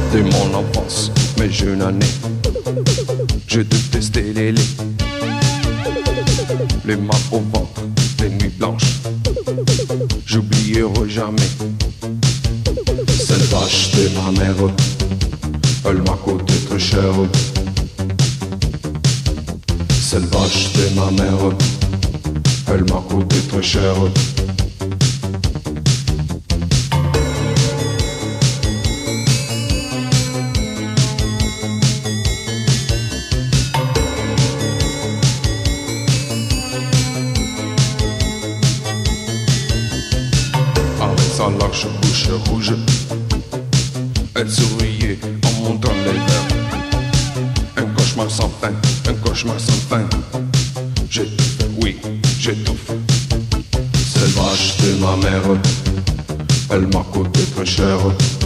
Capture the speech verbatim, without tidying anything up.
Dès mon enfance, mes jeunes années, je détestais les laits, les mal au ventre, les nuits blanches, j'oublierai jamais. Cette vache de ma mère, elle m'a coûté très cher. Cette vache de ma mère, elle m'a coûté très cher. Sa large bouche rouge, elle souriait en montrant les lèvres. Un cauchemar sans fin, un cauchemar sans fin. J'étouffe, oui, j'étouffe. Cette vache de ma mère, elle m'a coûté très cher.